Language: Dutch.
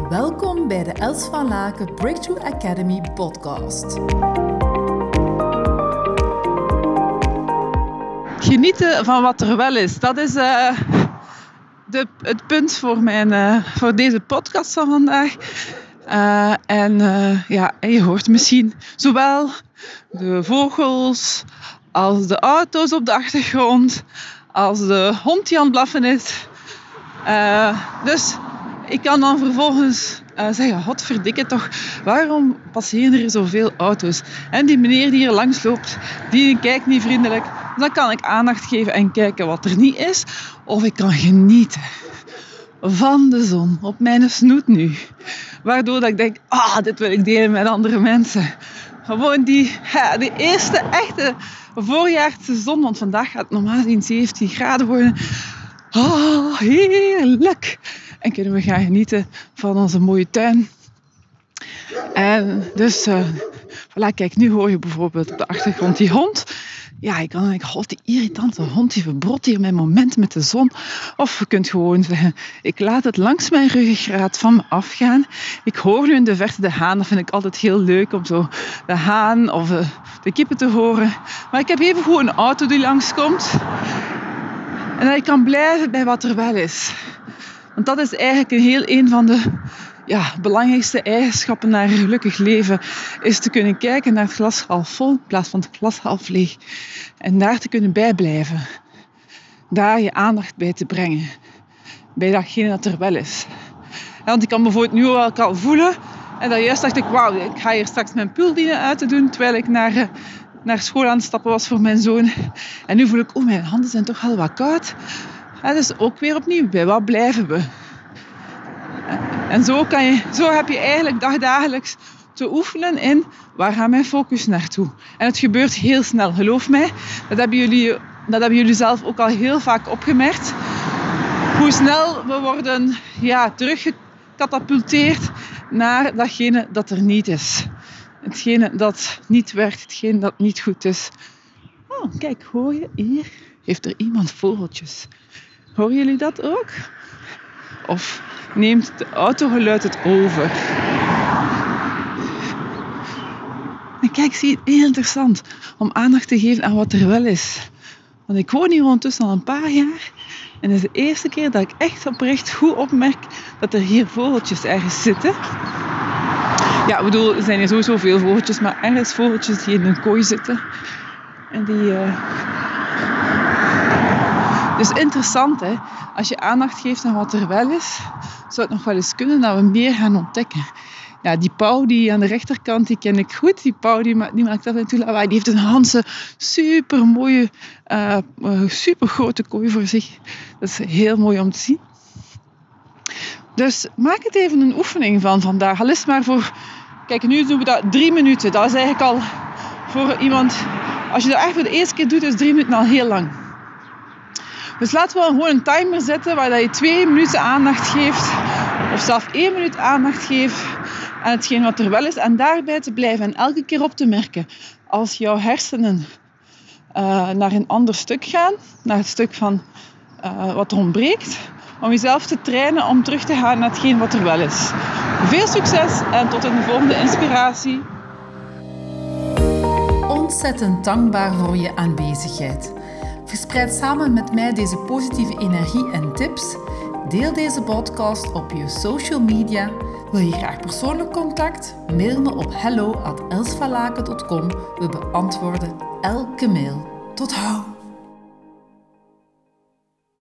Welkom bij de Els van Laken Breakthrough Academy podcast. Genieten van wat er wel is. Dat is het punt voor deze podcast van vandaag. Je hoort misschien zowel de vogels als de auto's op de achtergrond, als de hond die aan het blaffen is. Dus ik kan dan vervolgens zeggen, godverdikke toch, waarom passeren er zoveel auto's? En die meneer die hier langs loopt, die kijkt niet vriendelijk. Dan kan ik aandacht geven en kijken wat er niet is. Of ik kan genieten van de zon op mijn snoet nu. Waardoor dat ik denk, dit wil ik delen met andere mensen. Gewoon die eerste echte voorjaarse zon. Want vandaag gaat het normaal gezien 17 graden worden. Heerlijk. En kunnen we gaan genieten van onze mooie tuin. En dus, kijk, nu hoor je bijvoorbeeld op de achtergrond die hond. Ja, ik kan dan denken, die irritante hond, die verbrot hier mijn moment met de zon. Of je kunt gewoon zeggen, ik laat het langs mijn ruggengraat van me afgaan. Ik hoor nu in de verte de haan, dat vind ik altijd heel leuk om zo de haan of de kippen te horen. Maar ik heb even gewoon een auto die langskomt. En dat ik kan blijven bij wat er wel is. Want dat is eigenlijk een van de belangrijkste eigenschappen naar een gelukkig leven. Is te kunnen kijken naar het glas half vol in plaats van het glas half leeg. En daar te kunnen bijblijven. Daar je aandacht bij te brengen. Bij datgene dat er wel is. Want ik kan bijvoorbeeld nu ook al voelen. En dan juist dacht ik, ik ga hier straks mijn puldienen uit te doen. Terwijl ik naar school aan het stappen was voor mijn zoon. En nu voel ik, mijn handen zijn toch al wat koud. Dus ook weer opnieuw, bij wat blijven we? En zo heb je eigenlijk dagelijks te oefenen in waar gaat mijn focus naartoe. En het gebeurt heel snel, geloof mij. Dat hebben jullie zelf ook al heel vaak opgemerkt. Hoe snel we worden teruggecatapulteerd naar datgene dat er niet is. Hetgene dat niet werkt, hetgene dat niet goed is. Kijk, hoor je? Hier heeft er iemand vogeltjes. Horen jullie dat ook? Of neemt de autogeluid het over? En kijk, zie je, heel interessant om aandacht te geven aan wat er wel is. Want ik woon hier ondertussen al een paar jaar. En het is de eerste keer dat ik echt oprecht goed opmerk dat er hier vogeltjes ergens zitten. Ja, ik bedoel, er zijn hier sowieso veel vogeltjes, maar ergens vogeltjes die in een kooi zitten. En die... Dus interessant, hè? Als je aandacht geeft aan wat er wel is, zou het nog wel eens kunnen dat we meer gaan ontdekken. Ja, die pauw die aan de rechterkant, die ken ik goed. Die pauw die maakt af en toe lawaai. Die heeft een Hanse super mooie, super grote kooi voor zich. Dat is heel mooi om te zien. Dus maak het even een oefening van vandaag. Al is het maar voor... Kijk, nu doen we dat 3 minuten. Dat is eigenlijk al voor iemand... Als je dat echt voor de eerste keer doet, is 3 minuten al heel lang. Dus laten we gewoon een timer zetten waar je 2 minuten aandacht geeft. Of zelfs 1 minuut aandacht geeft aan hetgeen wat er wel is. En daarbij te blijven. En elke keer op te merken. Als jouw hersenen naar een ander stuk gaan. Naar het stuk van wat er ontbreekt. Om jezelf te trainen om terug te gaan naar hetgeen wat er wel is. Veel succes en tot een volgende inspiratie. Ontzettend dankbaar voor je aanwezigheid. Verspreid samen met mij deze positieve energie en tips. Deel deze podcast op je social media. Wil je graag persoonlijk contact? Mail me op hello@elsvanlaken.com. We beantwoorden elke mail. Tot hou!